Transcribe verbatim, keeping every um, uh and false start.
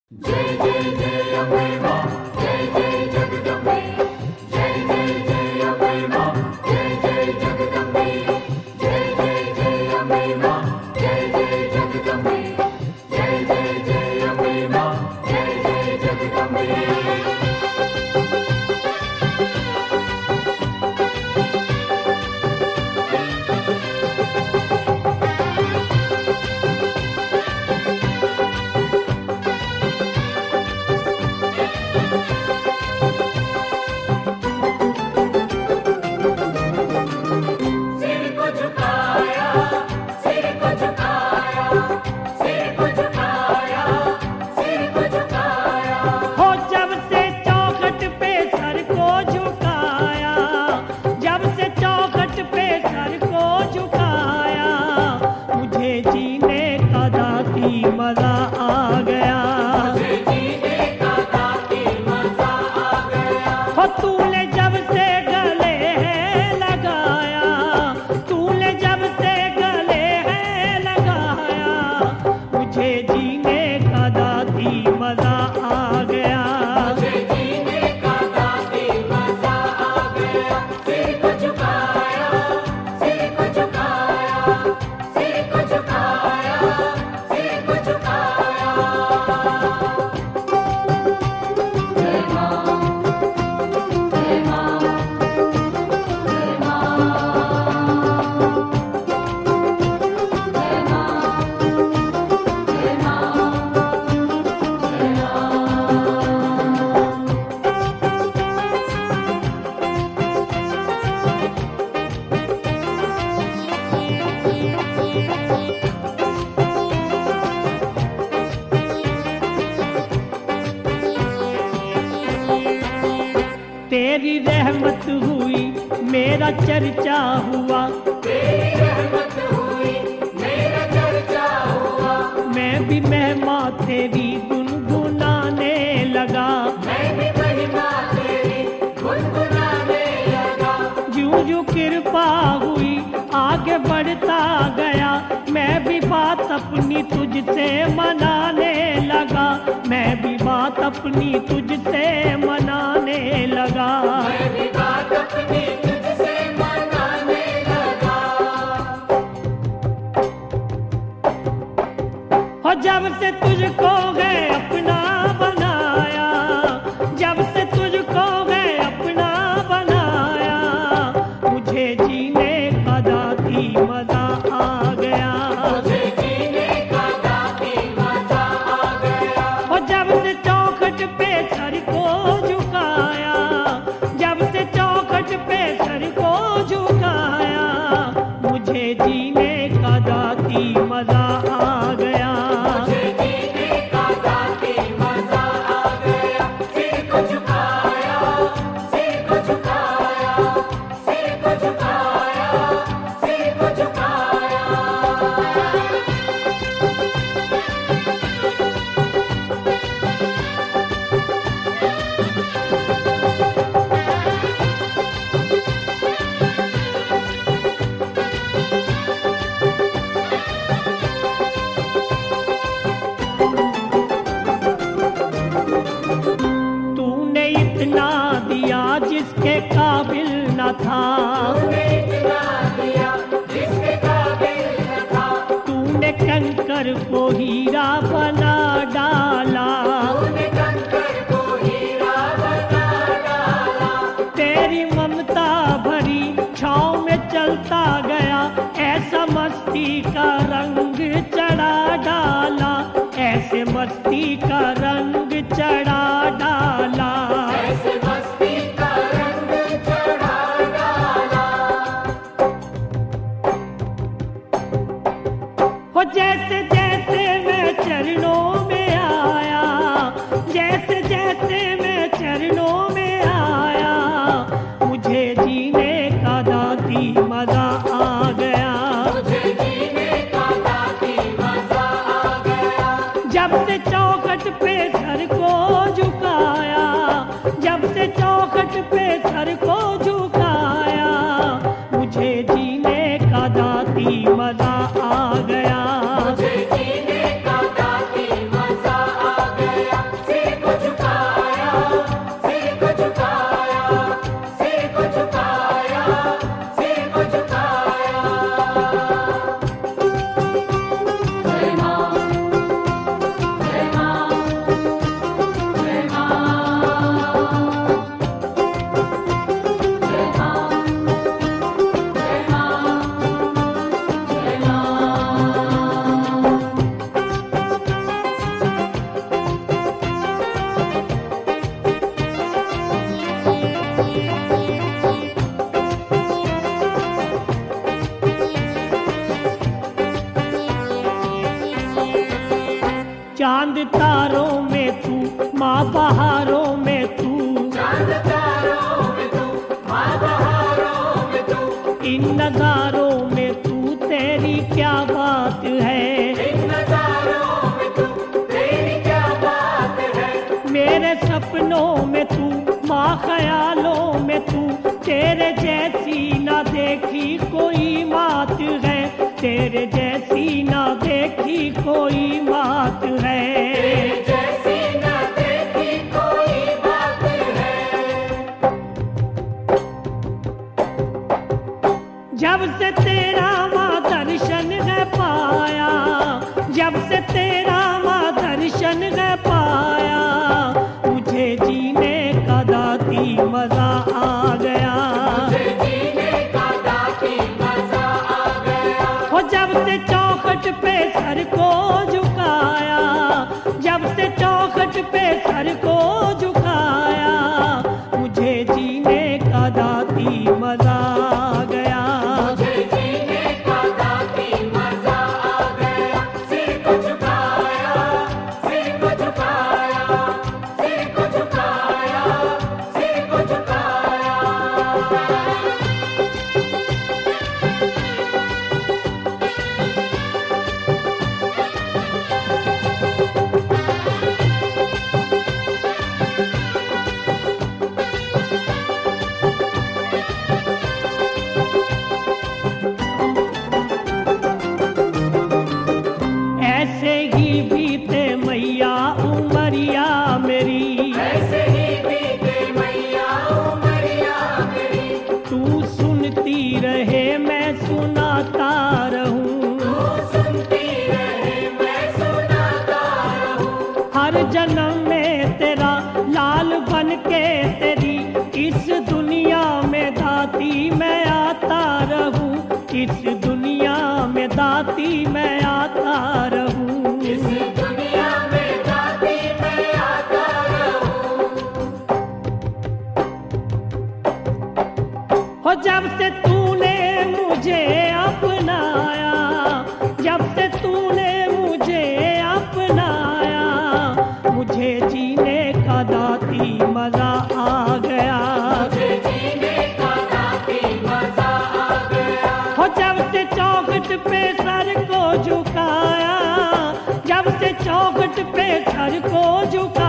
जय जय जय अम्बे मां, जय जय जगदम्बे, जय जय जय अम्बे मां, जय जय जगदम्बे, जय जय जय अम्बे मां, जय जय जगदम्बे, जय जय जय अम्बे मां, जय जय जगदम्बे। मजा आ गया, मुझे जीने का काफी मजा आ गया। हो तूने जब से गले है लगाया, तूने जब से गले है लगाया, मुझे जीने का दाती मजा आ गया, मुझे जीने का काफी मजा आ गया। सिर को झुकाया, सिर को झुकाया, सिर को झुकाया, सिर को झुकाया। जय मां, जय मां, जय मां, जय मां, जय मां, जय मां। तेरी रहमत हुई मेरा चर्चा हुआ, तेरी रहमत हुई मेरा चर्चा हुआ। मैं भी महिमा तेरी गुनगुनाने लगा, मैं भी महिमा तेरी गुनगुनाने लगा। जूं जूं कृपा हुई आगे बढ़ता गया, मैं भी बात अपनी तुझसे मनाने लगा, मैं भी बात अपनी तुझसे मनाने लगा। मैं भी बात अपनी तुझसे मनाने लगा। हो जब से तुझको गए अपना बनाया, जब से तुझको गए अपना बनाया, मुझे जीने का दाती मजा आ गया, मुझे जीने का काफी मजा आ गया। हो जब से चौखट पे सर को झुकाया, जब से चौखट पे सर को झुकाया, मुझे जीने का दाती मजा आ गया, मुझे जीने का काफी मजा आ गया। सिर को झुकाया, सिर को झुकाया, सिर को झुकाया, सिर को झुकाया। तूने इतना दिया जिसके काबिल न था, तूने इतना दिया जिसके काबिल न था। तूने कंकर को हीरा बना डाला, तूने कंकर को हीरा बना डाला। तेरी ममता भरी छाँव में चलता गया, ऐसा मस्ती का रंग चढ़ा डाला, ऐसे मस्ती का रंग चढ़ा डाला। ऐसे मस्ती का रंग चढ़ा डाला। हो जैसे जैसे मैं चरणों में आया, जैसे जैसे मैं चरणों में आया, मुझे जीने का दाती मजा आ गया, मुझे जीने का काफी मजा आ गया। जब से चौखट पे सर को झुकाया, जब से तारों में तू, माँ बहारों में तू, चांद तारों में तू, माँ बहारों में तू, इन नजारों में तू, तेरी क्या बात है, इन नजारों में तू, तेरी क्या बात है। मेरे सपनों में तू, माँ ख्यालों में तू, तेरे जैसी ना देखी कोई बात है, तेरे जैसी ना देखी कोई बात है, तेरे जैसी ना देखी कोई बात है। जब से तेरा माँ दर्शन है पाया, जब से तेरा माँ दर्शन है पाया, मुझे जीने का दाती मजा आ गया, मुझे जीने का दाती मजा आ गया। हो जब से चौखट पे सर को झुकाया, जब से चौखट पे सर को झुकाया, मुझे जीने का दाती मजा आ गया, मुझे जीने का दाती मजा आ गया। सिर को झुकाया, सिर को झुकाया, सिर को झुकाया, सिर को झुकाया। ऐसे ही बीते मैया उमरिया मेरी, ऐसे ही बीते मैया उमरिया मेरी, तू सुनती रहे मैं सुनाता रहूं, तू सुनती रहे मैं सुनाता रहूं। हर जन्म में तेरा लाल बन के तेरी इस दुनिया में दाती मैं आता रहूं, इस दुनिया में दाती मैं आता रहूं, इस दुनिया में दाती मैं आता रहूं। हो जब से तूने मुझे अपनाया, जब से तूने मुझे अपनाया, मुझे जीने का दाती मजा आ गया, मुझे जीने का दाती मजा आ गया। हो जब से चौखट पे सर को झुकाया, जब से चौखट पे सर को झुकाया,